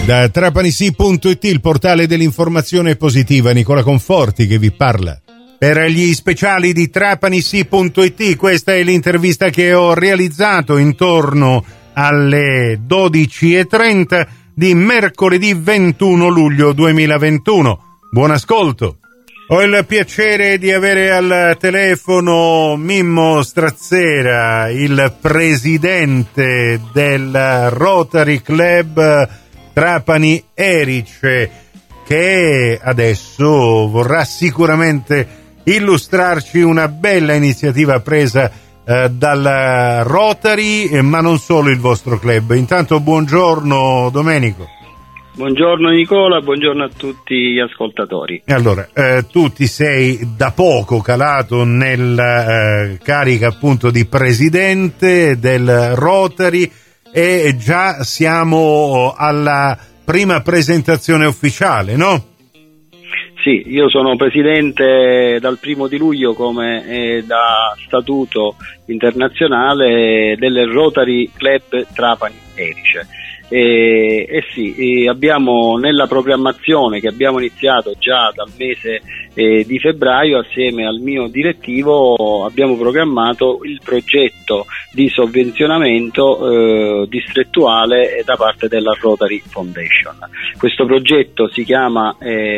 Da trapanisi.it, il portale dell'informazione positiva, Nicola Conforti che vi parla. Per gli speciali di trapanisi.it, questa è l'intervista che ho realizzato intorno alle 12:30 di mercoledì 21 luglio 2021. Buon ascolto. Ho il piacere di avere al telefono Mimmo Strazzera, il presidente del Rotary Club Trapani Erice, che adesso vorrà sicuramente illustrarci una bella iniziativa presa dal Rotary, ma non solo il vostro club. Intanto buongiorno Domenico. Buongiorno Nicola, buongiorno a tutti gli ascoltatori. Allora, tu ti sei da poco calato nella carica appunto di presidente del Rotary e già siamo alla prima presentazione ufficiale, no? Sì, io sono presidente dal 1 di luglio come da statuto internazionale del Rotary Club Trapani Erice. Sì, abbiamo nella programmazione che abbiamo iniziato già dal mese di febbraio, assieme al mio direttivo abbiamo programmato il progetto di sovvenzionamento distrettuale da parte della Rotary Foundation. Questo progetto si chiama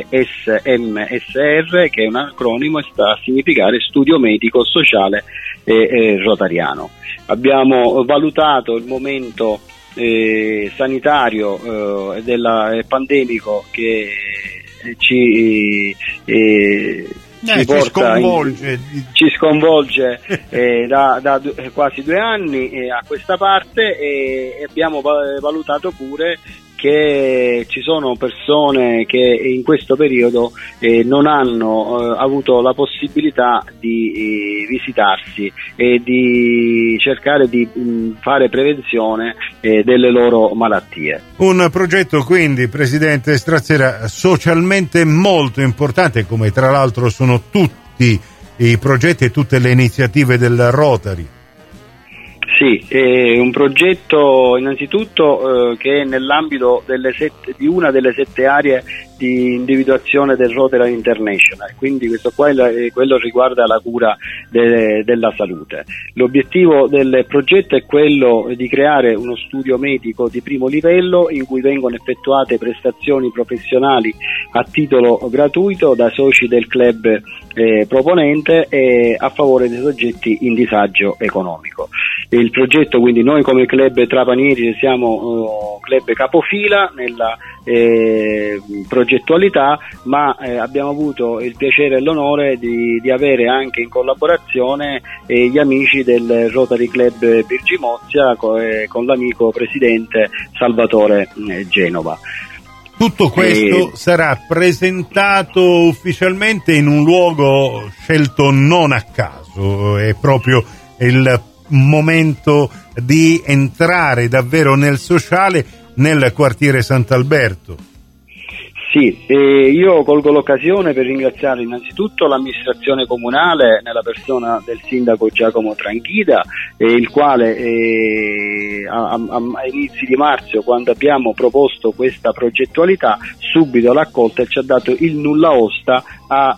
SMSR, che è un acronimo e sta a significare Studio Medico Sociale Rotariano. Abbiamo valutato il momento sanitario pandemico che ci sconvolge da quasi 2 anni a questa parte, e abbiamo valutato pure che ci sono persone che in questo periodo non hanno avuto la possibilità di visitarsi e di cercare di fare prevenzione delle loro malattie. Un progetto quindi, Presidente Strazzera, socialmente molto importante, come tra l'altro sono tutti i progetti e tutte le iniziative del Rotary. Sì, è un progetto innanzitutto che è nell'ambito di una delle 7 aree di individuazione del Rotary International, quindi questo qua è quello riguarda la cura della salute. L'obiettivo del progetto è quello di creare uno studio medico di primo livello in cui vengono effettuate prestazioni professionali a titolo gratuito da soci del club proponente a favore dei soggetti in disagio economico. Il progetto, quindi, noi come club Trapani Erice siamo club capofila nella progettualità, ma abbiamo avuto il piacere e l'onore di avere anche in collaborazione gli amici del Rotary Club Birgimozia con l'amico presidente Salvatore Genova. Tutto questo sarà presentato ufficialmente in un luogo scelto non a caso, è proprio il momento di entrare davvero nel sociale nel quartiere Sant'Alberto. Sì, io colgo l'occasione per ringraziare innanzitutto l'amministrazione comunale nella persona del sindaco Giacomo Tranchida, il quale a inizi di marzo, quando abbiamo proposto questa progettualità, subito l'ha accolta e ci ha dato il nulla osta a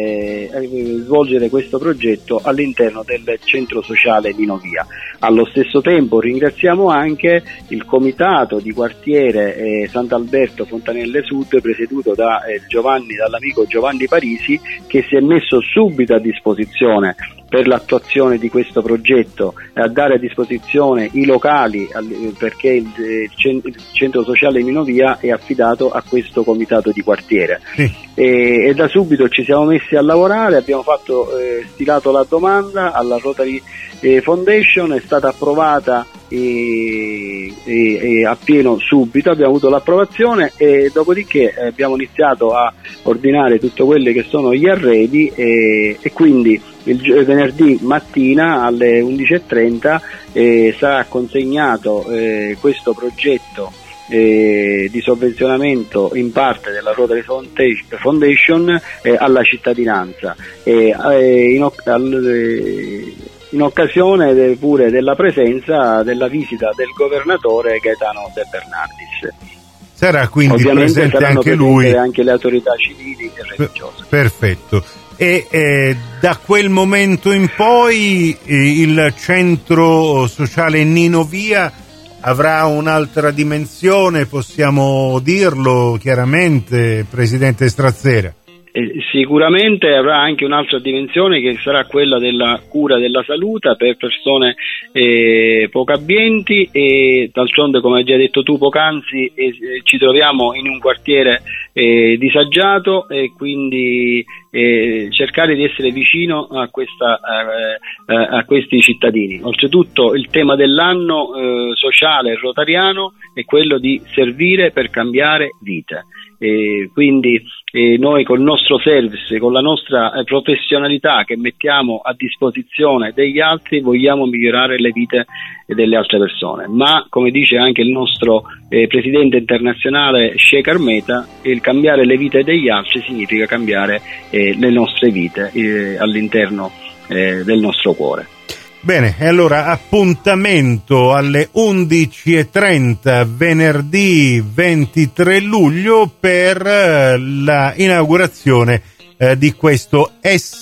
svolgere questo progetto all'interno del centro sociale di Novia. Allo stesso tempo ringraziamo anche il comitato di quartiere Sant'Alberto Fontanelle Sud, presieduto dall'amico Giovanni Parisi, che si è messo subito a disposizione per l'attuazione di questo progetto, a dare a disposizione i locali, perché il centro sociale di Novia è affidato a questo comitato di quartiere. Sì. E da subito ci siamo messi a lavorare, abbiamo stilato la domanda alla Rotary Foundation, è stata approvata a pieno subito, abbiamo avuto l'approvazione e dopodiché abbiamo iniziato a ordinare tutto quelli che sono gli arredi e quindi il venerdì mattina alle 11:30 sarà consegnato questo progetto di sovvenzionamento in parte della Rotary Foundation alla cittadinanza, in occasione pure della presenza della visita del governatore Gaetano De Bernardis. Sarà quindi ovviamente presente anche lui, anche le autorità civili e religiose. Perfetto. E da quel momento in poi il centro sociale Nino Via avrà un'altra dimensione, possiamo dirlo chiaramente, Presidente Strazzera? Sicuramente avrà anche un'altra dimensione, che sarà quella della cura della salute per persone poco abbienti, e d'altronde, come hai già detto tu poc'anzi, ci troviamo in un quartiere disagiato, e quindi cercare di essere vicino a questi cittadini. Oltretutto il tema dell'anno sociale rotariano è quello di servire per cambiare vite. Quindi noi col nostro service, con la nostra professionalità che mettiamo a disposizione degli altri, vogliamo migliorare le vite delle altre persone. Ma, come dice anche il nostro presidente internazionale Sheikh Armeta, il cambiare le vite degli altri significa cambiare le nostre vite all'interno del nostro cuore. Bene, e allora appuntamento alle 11:30 venerdì 23 luglio per la inaugurazione di questo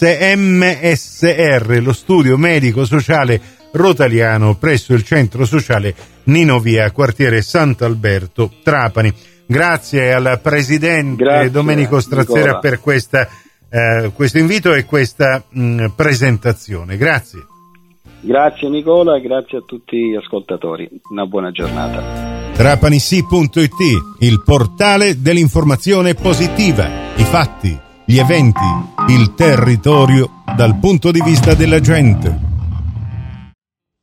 SMSR, lo studio medico sociale rotariano presso il centro sociale Nino Via, quartiere Sant'Alberto, Trapani. Grazie al presidente Domenico Strazzera, Nicola, per questo invito e questa presentazione. Grazie. Grazie Nicola e grazie a tutti gli ascoltatori. Una buona giornata. Trapanisi.it, il portale dell'informazione positiva, i fatti, gli eventi, il territorio dal punto di vista della gente.